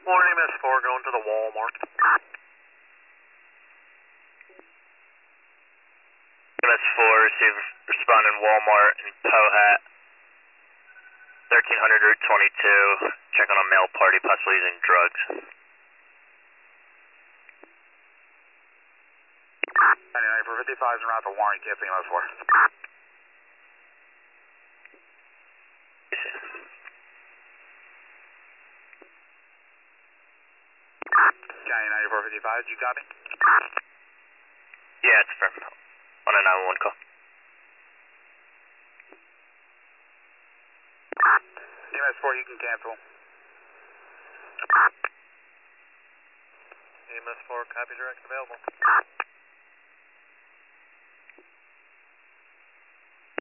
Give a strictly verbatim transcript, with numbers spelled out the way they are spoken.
Morning, M S four, going to the Walmart. M S four, receive responding Walmart in Pohat. thirteen hundred Route twenty-two, checking on male party, possibly using drugs. ninety-nine for fifty-five is around the warrant, can't see M S four. County ninety-four fifty-five, do you copy? Yeah, it's firm. On a nine one one call. M S four, you can cancel. M S four, copy direct available.